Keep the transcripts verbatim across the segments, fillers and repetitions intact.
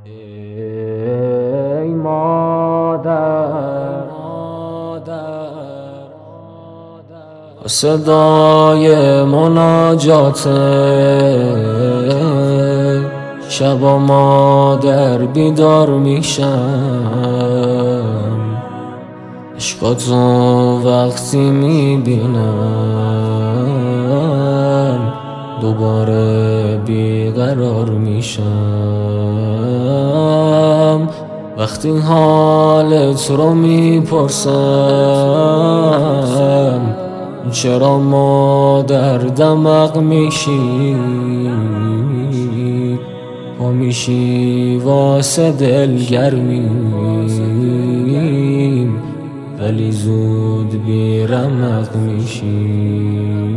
ای مادر صدای مناجات شبا مادر بیدار میشم، عشقاتو وقتی میبینم دوباره بیقرار میشم. وقتی حالت رو میپرسم چرا مادر دمق میشی، پا میشی واسه دلگرمیم ولی زود بیرمق میشی،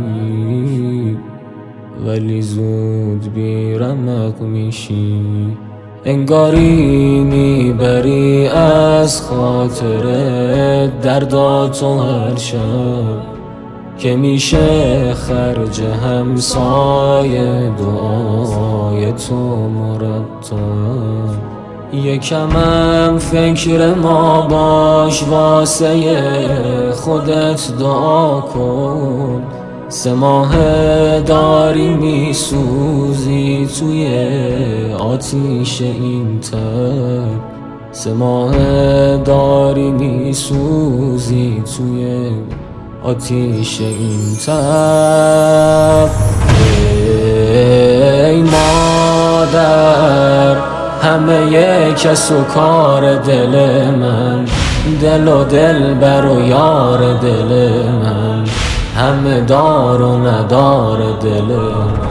ولی زود بیرمق میشی. انگاری میبری از خاطر درداتو هر شب که میشه خرج همسایه دعای تو مرتب. یکمم فکر ما باش واسه خودت دعا کن، سه ماه داری میسوزی توی آتیش این تب، سه ماه داری میسوزی توی آتیش این تب. ای مادر همه کس و کار دل من، دل و دلبر و یار دل من، همه دار و ندار دل من.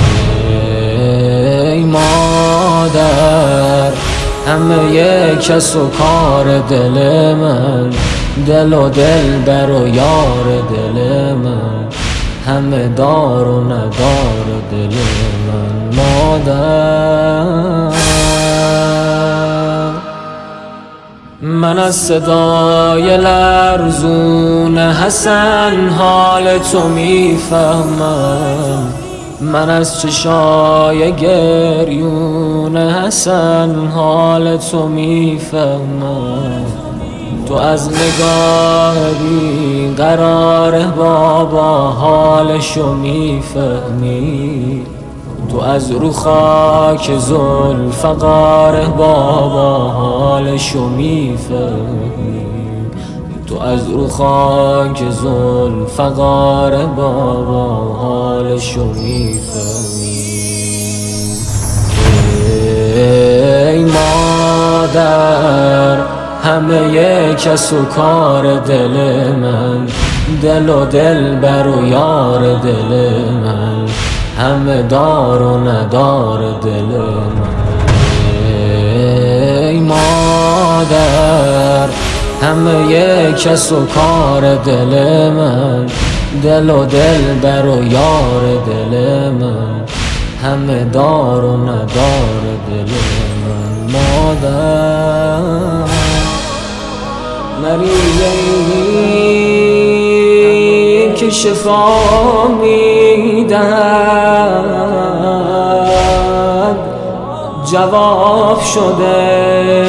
ای مادر همه کس و کار دل من، دل و دلبر و یار دل من، همه دار و ندار دل من. مادر من از صدای لرزون حسن حال تو میفهمم، من از چشای گریون حسن حال تو میفهمم. تو از نگاه بی قرار بابا حالشو میفهمی، تو از رو خاک ذوالفقار بابا حالشو میفهمی، تو از رو خاک ذوالفقار بابا حالشو میفهمی. ای مادر همه کس و کار دل من، دل و دلبر و یار دل من، همه دار و ندار دل من. ای مادر همه کس و کار دل من، دل و دلبر و یار دل من، همه دار و ندار دل من. مادر مریضی که شفا میدهد جواب شده،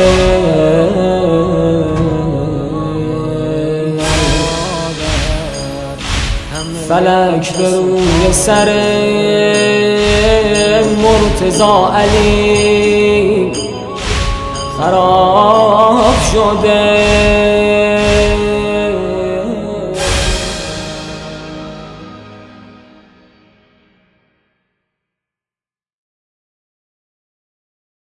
فلک به روی سر مرتضی علی خراب شده.